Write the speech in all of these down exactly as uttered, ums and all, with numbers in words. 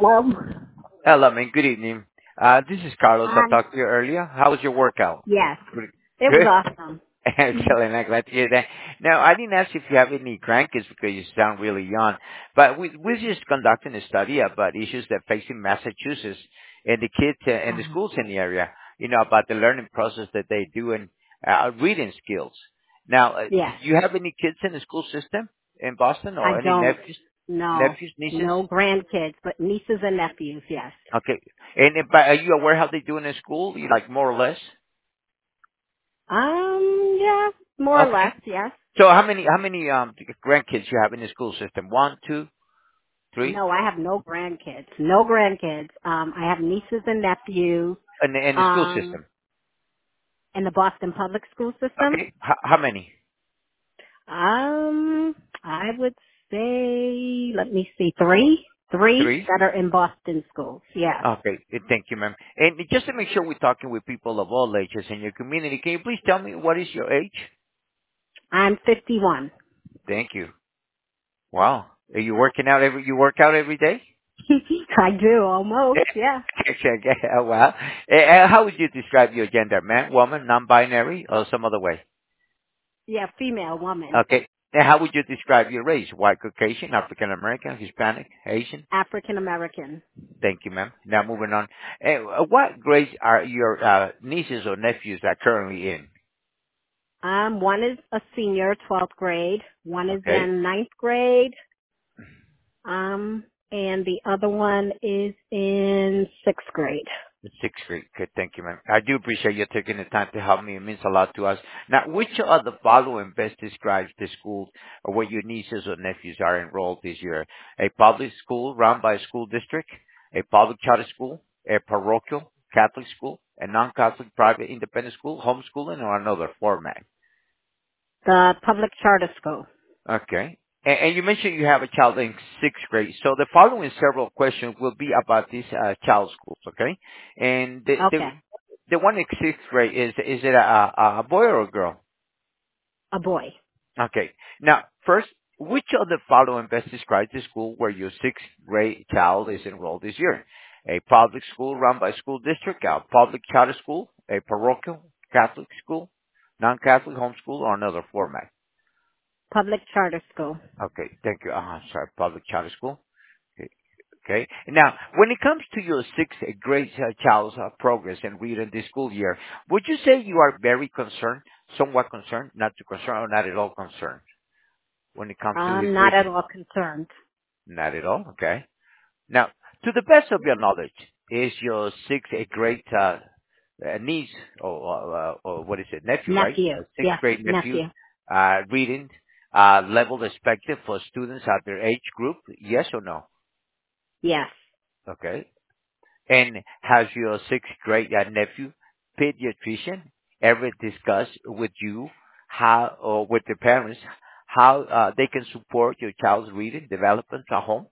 Well, Hello, man. Good evening. Uh, this is Carlos. I um, talked to you earlier. How was your workout? yes, Good. it was Good? awesome. Excellent. I'm glad to hear that. Now, I didn't ask if you have any grandkids because you sound really young, but we, we're just conducting a study about issues that facing Massachusetts and the kids uh, and the Uh, schools in the area, you know, about the learning process that they do and uh, reading skills. Now, uh, yes, do you have any kids in the school system in Boston I or any don't. nephews, No, nephews, nieces? no grandkids, but nieces and nephews. Yes. Okay. And uh, but are you aware how they do in the school? You like more or less? Um, yeah, more or Okay. less. Yes. So how many how many um grandkids you have in the school system? One, two, three, No, I have no grandkids. No grandkids. Um, I have nieces and nephews. in the, in the school Um, system. in the Boston public school system. Okay. How, how many? Um, I would say, let me see, three, three Three. that are in Boston schools. Yes. Okay. uh, Thank you, ma'am. And just to make sure we're talking with people of all ages in your community, can you please tell me what is your age? I'm fifty-one. Thank you. Wow. Are you working out every? You work out every day? I do almost, yeah. Okay. Oh, wow. Uh, uh, how would you describe your gender, man, woman, non-binary, or some other way? Yeah, female woman. Okay. Now, how would you describe your race? White, Caucasian, African American, Hispanic, Asian? African American. Thank you, ma'am. Now, moving on. Uh, what grades are your uh, nieces or nephews are currently in? Um, one is a senior, twelfth grade. One is Okay. in ninth grade. Um, and the other one is in sixth grade. The sixth grade. Good. Thank you, ma'am. I do appreciate you taking the time to help me. It means a lot to us. Now, which of the following best describes the school where your nieces or nephews are enrolled this year? A public school run by a school district, a public charter school, a parochial Catholic school, a non-Catholic private independent school, homeschooling, or another format? The public charter school. Okay. And, and you mentioned you have a child in sixth grade. So the following several questions will be about these uh, child schools, okay? And the, the Okay. the one in sixth grade is is it a, a a boy or a girl? A boy. Okay. Now, first, which of the following best describes the school where your sixth grade child is enrolled this year? A public school run by school district, a public charter school, a parochial Catholic school, non-Catholic homeschool, or another format? Public charter school. Okay, thank you. Uh, sorry, public charter school. Okay. Okay. Now, when it comes to your sixth grade uh, child's uh, progress and reading this school year, would you say you are very concerned, somewhat concerned, not too concerned, or not at all concerned when it comes to his I'm not at reading? all concerned. Not at all. Okay. Now, to the best of your knowledge, is your sixth grade uh, uh, niece or, uh, or what is it, nephew, right? Nephew. A sixth Yes, grade nephew nephew. uh, reading uh, level expected for students at their age group? Yes or no? Yes. Okay. And has your sixth grade uh, nephew, pediatrician, ever discussed with you how, or with the parents, how uh, they can support your child's reading development at home?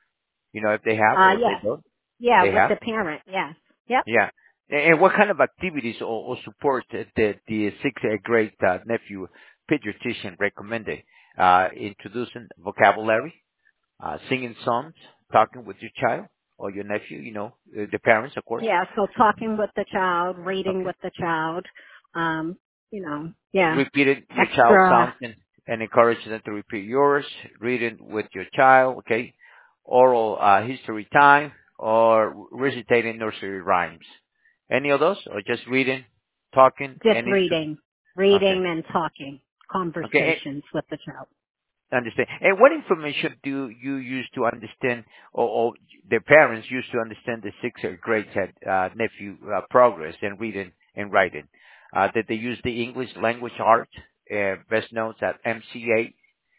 You know, if they have Uh, or if they yes. don't, Yeah, they with have. the parent. Yes. Yep. Yeah. And and what kind of activities or, or support that the, the sixth grade uh, nephew pediatrician recommended? Uh, introducing vocabulary, uh, singing songs, talking with your child or your nephew, you know, uh, the parents, of course. Yeah, so talking with the child, reading Okay. with the child, um, you know, yeah, Repeating your child's extra, sounds and, and encouraging them to repeat yours, reading with your child, okay, oral uh, history time, or recitating nursery rhymes. Any of those, or just reading, talking, just and intro- reading, okay, reading and talking, okay, conversations with the child. and understand. And what information do you use to understand, or, or the parents use to understand the sixth grade uh, nephew uh, progress in reading and writing? Uh, that they use the English language art, uh, best known as M C A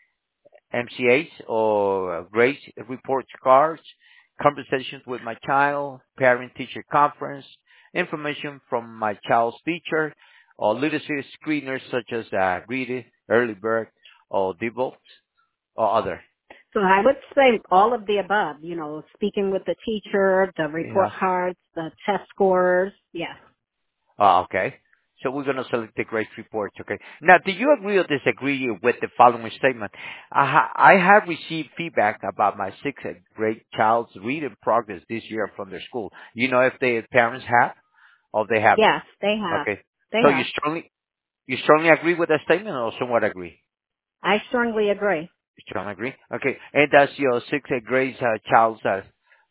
M C As or uh, grade report cards, conversations with my child, parent-teacher conference, information from my child's teacher, or literacy screeners such as uh, Read, Early Bird, or Diebold, or other. So I would say all of the above, you know, speaking with the teacher, the report Yeah. cards, the test scores, yes. Oh, okay. So we're going to select the grade reports, okay? Now, do you agree or disagree with the following statement? I, ha- I have received feedback about my sixth grade child's reading progress this year from their school. You know if the parents have or they haven't? Yes, they have. Okay. They So you have. strongly, you strongly agree with that statement or somewhat agree? I strongly agree. You strongly agree? Okay. And does your sixth grade uh, child's uh,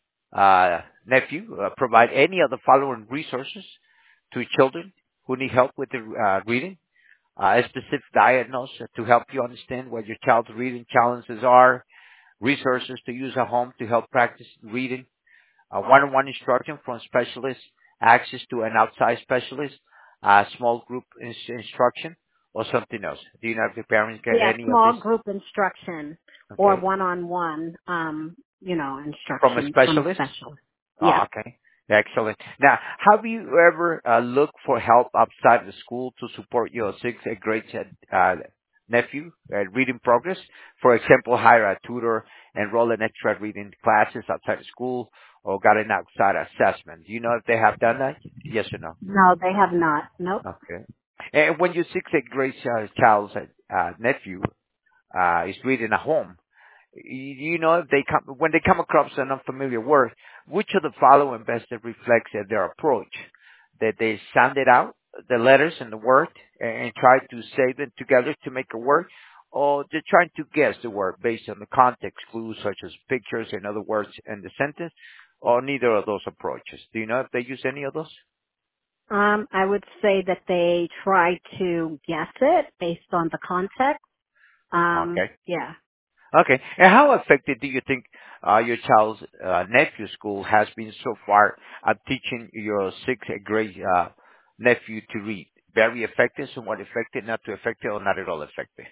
uh, nephew uh, provide any of the following resources to children who need help with the uh, reading? Uh, a specific diagnosis to help you understand what your child's reading challenges are, resources to use at home to help practice reading, uh, one-on-one instruction from specialists, access to an outside specialist, uh, small group ins- instruction, or something else. Do you know if the parents get Yeah, any of this? small group instruction or Okay. one-on-one, um, you know, From a instruction from a specialist? specialist. Yeah. Oh, okay. Excellent. Now, have you ever uh, looked for help outside the school to support your sixth grade uh, nephew uh, reading progress? For example, hire a tutor, enroll in extra reading classes outside the school, or got an outside assessment. Do you know if they have done that? Yes or no? No, they have not. Nope. Okay. And when your sixth grade uh, child's uh, nephew uh, is reading at home, you you know, if they come when they come across an unfamiliar word, which of the following best reflects uh, their approach? That they sound it out, the letters and the word, and try to say them together to make a word, or they're trying to guess the word based on the context clues such as pictures and other words in the sentence, or neither of those approaches. Do you know if they use any of those? Um, I would say that they try to guess it based on the context. Um, Okay. yeah. Okay. And how effective do you think uh, your child's uh, nephew school has been so far at teaching your sixth grade uh, nephew to read? Very effective, somewhat effective, not too effective, or not at all effective?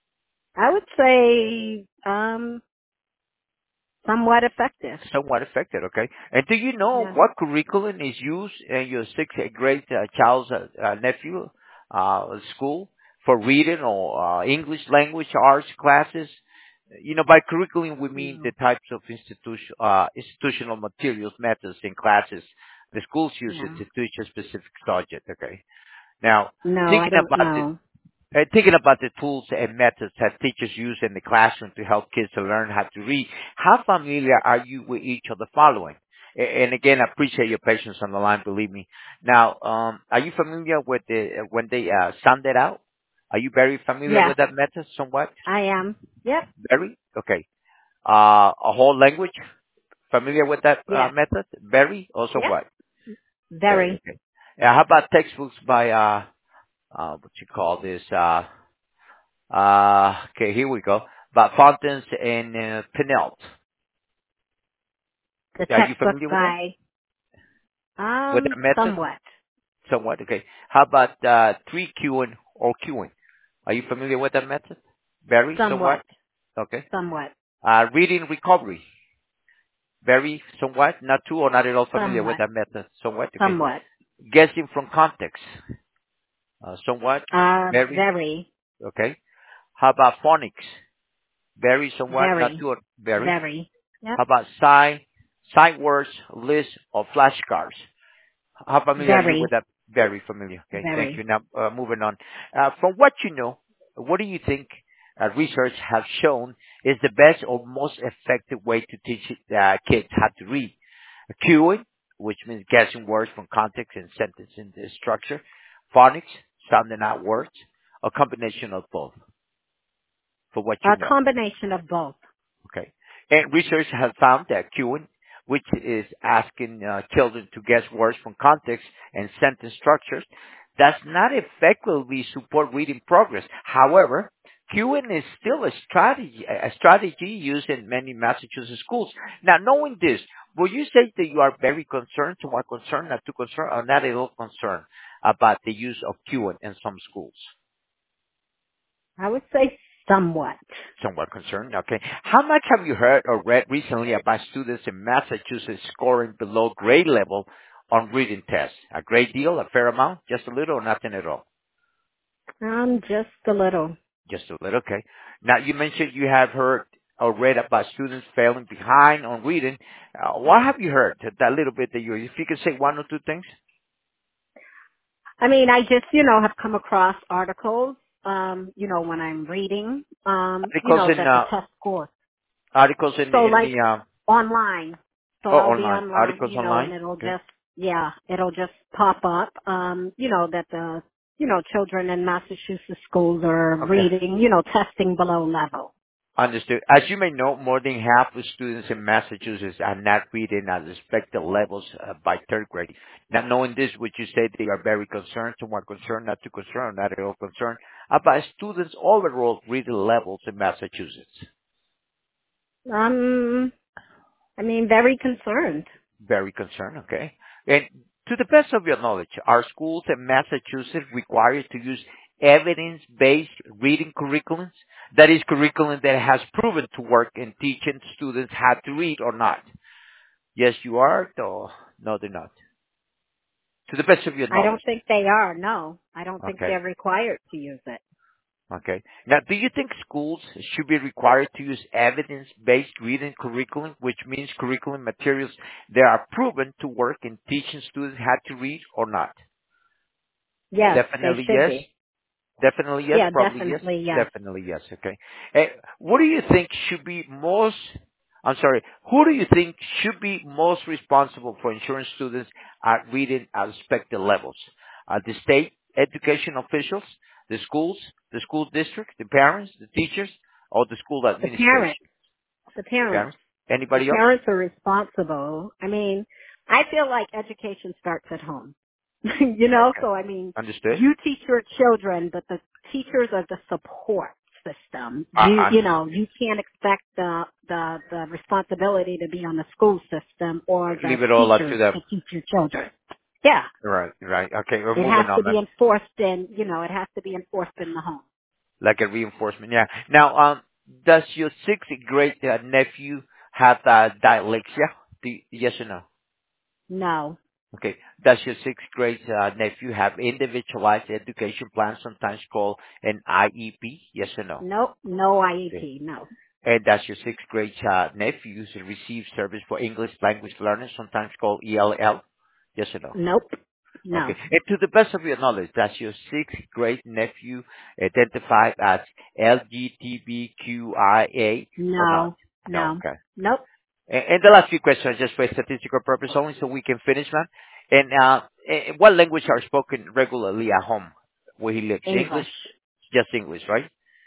I would say, um, somewhat effective. Somewhat effective, okay. And do you know Yeah. what curriculum is used in your sixth grade uh, child's uh, uh, nephew uh, school for reading or uh, English language arts classes? You know, by curriculum we mean the No. types of institution, uh, institutional materials, methods, and classes the schools use it No. to teach a specific subject. Okay. Now, No, I thinking don't about the know. uh, thinking about the tools and methods that teachers use in the classroom to help kids to learn how to read, how familiar are you with each of the following? A- And again, I appreciate your patience on the line, believe me. Now, um, are you familiar with the, when they uh, sound it out? Are you very familiar Yes, with that method somewhat? I am. Yep. Very? Okay. Uh, a whole language? Familiar with that uh, Yes. method? Very? Or Yep. somewhat? Very, Very. okay. Uh, how about textbooks by, uh, uh, what you call this, uh, Uh, okay, here we go. But Fountains and uh, Penelt. The Are you textbook familiar with that? by, With um, that method? somewhat. Somewhat, okay. How about uh, three queuing or queuing? Are you familiar with that method? Very, somewhat? Somewhat. Okay. Somewhat. Uh, reading recovery. Very, somewhat? Not too or not at all familiar with Somewhat. that method? Somewhat, okay. Somewhat. Guessing from context. Uh, somewhat? Uh, Very, very. okay. How about phonics? Very, somewhat? Not Very. too or very? Very. Yep. How about sign, sight words, list, or flashcards? How familiar are you with Very. that? Very familiar. Okay, thank you. Very. Now, uh, moving on. Uh, from what you know, what do you think uh, research has shown is the best or most effective way to teach uh, kids how to read? Cueing, which means guessing words from context and sentence in the structure. Phonics, sounding out words. A combination of both, for what you A know. combination of both. Okay. And research has found that cueing, which is asking uh, children to guess words from context and sentence structures, does not effectively support reading progress. However, cueing is still a strategy, a strategy used in many Massachusetts schools. Now, knowing this, will you say that you are very concerned, somewhat concerned, not too concerned, or not at all concerned about the use of cueing in some schools? I would say somewhat. Somewhat concerned. Okay. How much have you heard or read recently about students in Massachusetts scoring below grade level on reading tests? A great deal, a fair amount, just a little, or nothing at all? Um, just a little. Just a little. Okay. Now you mentioned you have heard or read about students failing behind on reading. Uh, what have you heard? That little bit that you, if you could say one or two things. I mean, I just, you know, have come across articles, um, you know, when I'm reading, um, you Articles know, in that the uh, test scores. articles in So in like the um, online. So oh, I'll be online online, articles you know, and online. it'll Okay, just, yeah, it'll just pop up, um, you know, that the, you know, children in Massachusetts schools are okay. reading, you know, testing below level. Understood. As you may know, more than half of students in Massachusetts are not reading at expected levels uh, by third grade. Now, knowing this, would you say they are very concerned, somewhat concerned, not too concerned, not at all concerned about students' overall reading levels in Massachusetts? Um, I mean, very concerned. Very concerned, okay. And to the best of your knowledge, are schools in Massachusetts required to use evidence-based reading curriculums? That is, curriculum that has proven to work in teaching students how to read or not? Yes, you are, or no, they're not. To the best of your I don't knowledge. think they are, no. I don't think Okay. they're required to use it. Okay. Now, do you think schools should be required to use evidence-based reading curriculum, which means curriculum materials that are proven to work in teaching students how to read or not? Yes, they Definitely should yes. be. Definitely yes. Yeah, Probably yes. definitely yes. Definitely yes. Okay. Uh, what do you think should be most, I'm sorry, who do you think should be most responsible for ensuring students are reading at expected levels? Uh, the state education officials, the schools, the school district, the parents, the teachers, or the school The parents. administration? The parents. Parents? The Anybody else? parents are responsible. I mean, I feel like education starts at home. you know, Okay. so I mean, Understood? you teach your children, but the teachers are the support system. Uh, You, uh, you know, you can't expect the, the, the responsibility to be on the school system or the leave it all up to teachers them. to teach your children. Yeah. Right, right. Okay, we're It has moving to on then. be enforced in, you know, it has to be enforced in the home. Like a reinforcement. Yeah. Now, um, does your sixth grade uh, nephew have uh, dyslexia? Do you, yes or no? No. Okay. Does your sixth grade uh, nephew have individualized education plan, sometimes called an I E P? Yes or no? Nope. No Okay. I E P. No. And does your sixth grade uh, nephew receive service for English language learners, sometimes called E L L? Yes or no? Nope. Okay. No. And to the best of your knowledge, does your sixth grade nephew identify as L G B T Q I A or not? No. No. No. Okay. Nope. And, and the last few questions are just for statistical purpose only, so we can finish, man. And uh, eh, what language are spoken regularly at home where he lives? English, English. just English, right?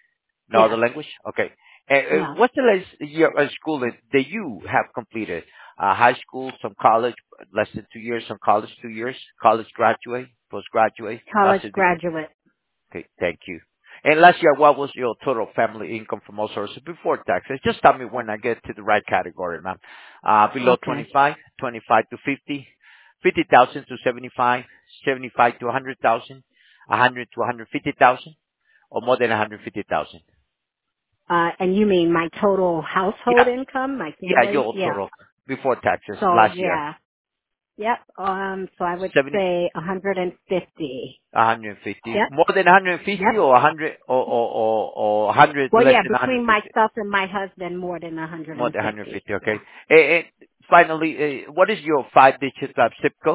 No other Yes. language? Okay. And, uh, No. what's the last year of school that, that you have completed? Uh, high school, some college, less than two years, some college, two years, college graduate, postgraduate, College master's degree. graduate. Okay, thank you. And last year, what was your total family income from all sources before taxes? Just tell me when I get to the right category, ma'am. Uh, below Okay. twenty-five, twenty-five to fifty, fifty thousand to seventy-five, seventy-five to one hundred thousand, one hundred to one hundred fifty thousand, or more than one hundred fifty thousand. Uh, and you mean my total household Yeah, income, my yeah, family? your Yeah. total before taxes So last year, yeah. Yep. Um, so I would seventy, say one hundred fifty. one hundred fifty, Yep. more than one hundred fifty, Yep. or one hundred, or or or, or one hundred Well, less yeah, than between one hundred fifty. myself and my husband, more than More than one hundred fifty. one hundred fifty, okay. Yeah. And, and finally, uh, what is your five-digit uh, zip code?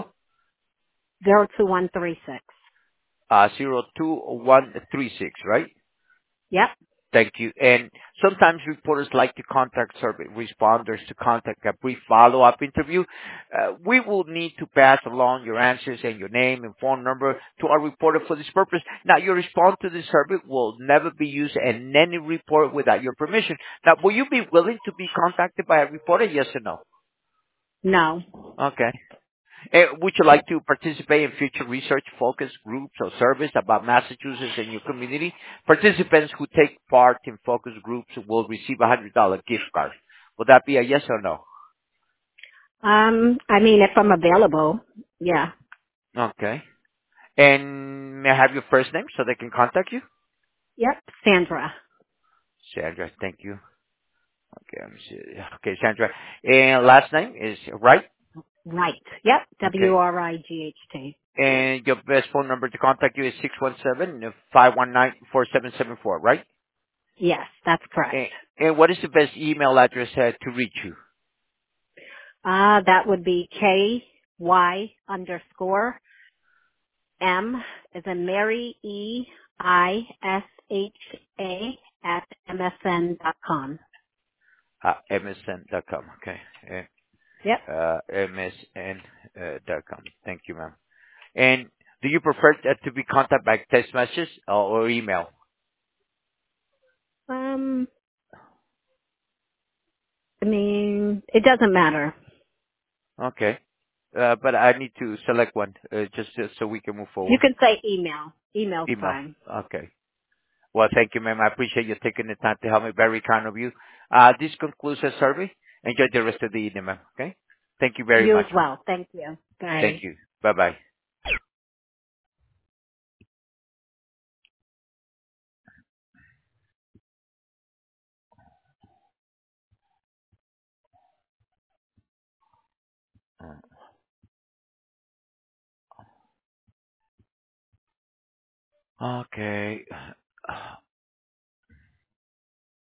Zero two one three six. Uh, zero two one three six, right? Yep. Thank you. And sometimes reporters like to contact survey responders to contact a brief follow-up interview. Uh, we will need to pass along your answers and your name and phone number to our reporter for this purpose. Now, your response to this survey will never be used in any report without your permission. Now, will you be willing to be contacted by a reporter, yes or no? No. Okay. Uh, would you like to participate in future research focus groups or surveys about Massachusetts and your community? Participants who take part in focus groups will receive a one hundred dollars gift card. Would that be a yes or no? Um, I mean, if I'm available, yeah. Okay. And may I have your first name so they can contact you? Yep. Sandra. Sandra, thank you. Okay, let me see. Okay, Sandra. And last name is right? Right. Yep. W Okay. R I G H T. And your best phone number to contact you is six one seven, five one nine, four seven seven four, right? Yes, that's correct. And, and what is the best email address uh, to reach you? Uh, that would be K Y underscore M is in Mary, E I S H A at M S N dot com. Uh, M S N dot com. Okay. Yep. Uh, M S N uh, dot com. Thank you, ma'am. And do you prefer that to be contacted by text message or, or email? Um, I mean, it doesn't matter. Okay. Uh, but I need to select one uh, just, just so we can move You forward. can say email. Email's Email. fine. Okay. Well, thank you, ma'am. I appreciate you taking the time to help me. Very kind of you. Uh, this concludes the survey. Enjoy the rest of the evening, ma'am. Okay? Thank you very You much, as ma'am. well. Thank you. Bye. Thank you. Bye-bye. Okay.